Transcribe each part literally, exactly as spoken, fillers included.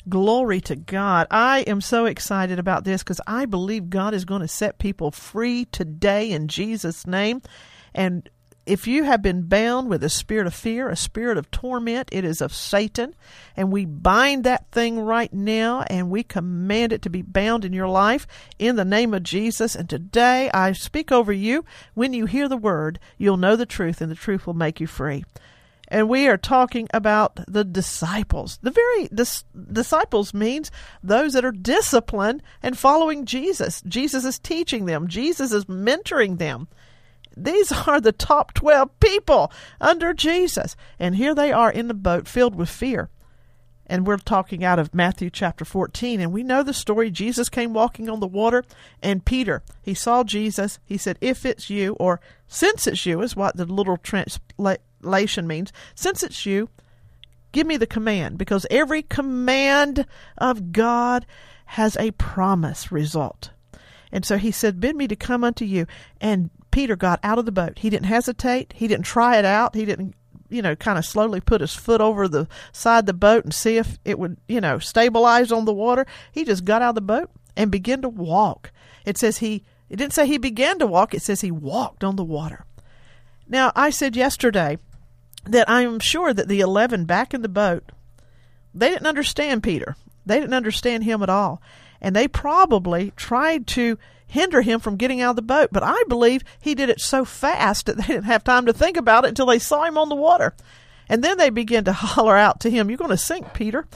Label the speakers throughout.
Speaker 1: Glory to God. I am so excited about this because I believe God is going to set people free today in Jesus' name. And if you have been bound with a spirit of fear, a spirit of torment, it is of Satan. And we bind that thing right now and we command it to be bound in your life in the name of Jesus. And today I speak over you. When you hear the word, you'll know the truth and the truth will make you free. And we are talking about the disciples. The very dis- disciples means those that are disciplined and following Jesus. Jesus is teaching them. Jesus is mentoring them. These are the top twelve people under Jesus. And here they are in the boat filled with fear. And we're talking out of Matthew chapter fourteen. And we know the story. Jesus came walking on the water. And Peter, he saw Jesus. He said, if it's you, or since it's you, is what the little translation means. Since it's you, give me the command. Because every command of God has a promise result. And so he said, bid me to come unto you. And Peter got out of the boat. He didn't hesitate. He didn't try it out. He didn't, you know, kind of slowly put his foot over the side of the boat and see if it would, you know, stabilize on the water. He just got out of the boat and began to walk. It says he, it didn't say he began to walk. It says he walked on the water. Now, I said yesterday that I am sure that the eleven back in the boat, they didn't understand Peter. They didn't understand him at all. And they probably tried to hinder him from getting out of the boat. But I believe he did it so fast that they didn't have time to think about it until they saw him on the water. And then they began to holler out to him, you're going to sink, Peter.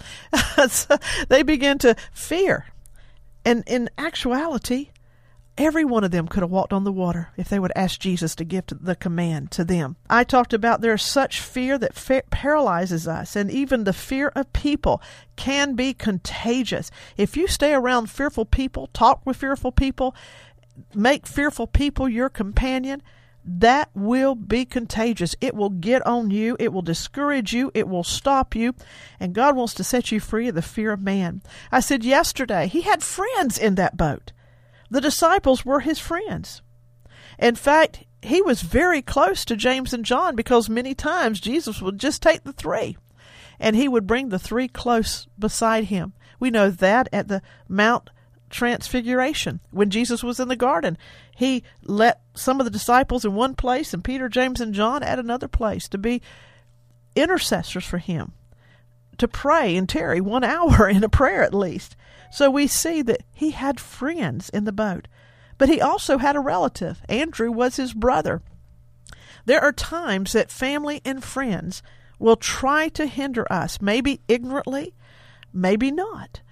Speaker 1: So they began to fear. And in actuality, every one of them could have walked on the water if they would ask Jesus to give the command to them. I talked about there's such fear that fa- paralyzes us, and even the fear of people can be contagious. If you stay around fearful people, talk with fearful people, make fearful people your companion, that will be contagious. It will get on you. It will discourage you. It will stop you. And God wants to set you free of the fear of man. I said yesterday, he had friends in that boat. The disciples were his friends. In fact, he was very close to James and John because many times Jesus would just take the three and he would bring the three close beside him. We know that at the Mount Transfiguration, when Jesus was in the garden, he let some of the disciples in one place and Peter, James, and John at another place to be intercessors for him, to pray and tarry one hour in a prayer at least. So we see that he had friends in the boat, but he also had a relative. Andrew was his brother. There are times that family and friends will try to hinder us, maybe ignorantly, maybe not.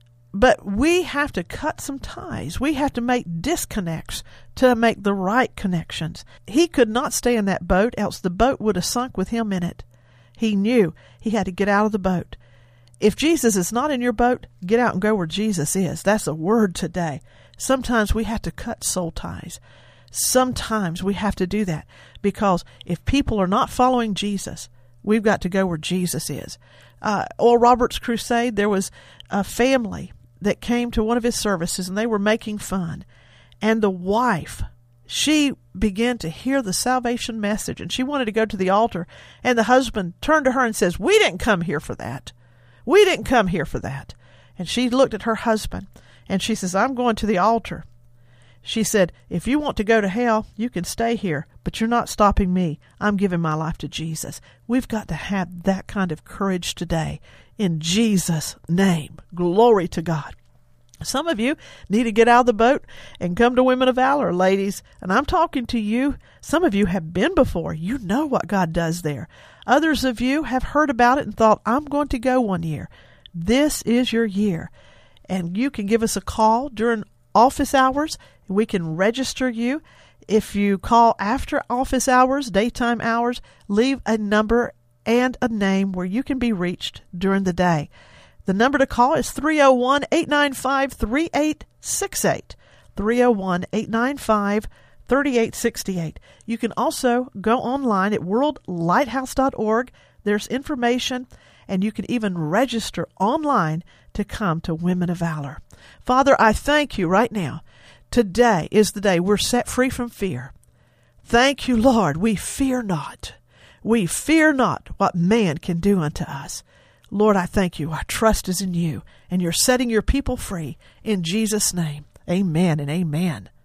Speaker 1: But we have to cut some ties. We have to make disconnects to make the right connections. He could not stay in that boat, else the boat would have sunk with him in it. He knew he had to get out of the boat. If Jesus is not in your boat, get out and go where Jesus is. That's a word today. Sometimes we have to cut soul ties. Sometimes we have to do that because if people are not following Jesus, we've got to go where Jesus is. Uh, Oral Roberts Crusade, there was a family that came to one of his services and they were making fun. And the wife, she began to hear the salvation message and she wanted to go to the altar. And the husband turned to her and says, we didn't come here for that. We didn't come here for that. And she looked at her husband and she says, I'm going to the altar. She said, if you want to go to hell, you can stay here, but you're not stopping me. I'm giving my life to Jesus. We've got to have that kind of courage today in Jesus' name. Glory to God. Some of you need to get out of the boat and come to Women of Valor, ladies. And I'm talking to you. Some of you have been before. You know what God does there. Others of you have heard about it and thought, I'm going to go one year. This is your year. And you can give us a call during office hours. We can register you. If you call after office hours, daytime hours, leave a number and a name where you can be reached during the day. The number to call is three oh one, eight nine five, three eight six eight. three oh one, eight nine five, three eight six eight. You can also go online at world lighthouse dot org. There's information, and you can even register online to come to Women of Valor. Father, I thank you right now. Today is the day we're set free from fear. Thank you, Lord. We fear not. We fear not what man can do unto us. Lord, I thank you. Our trust is in you, and you're setting your people free. In Jesus' name, amen and amen.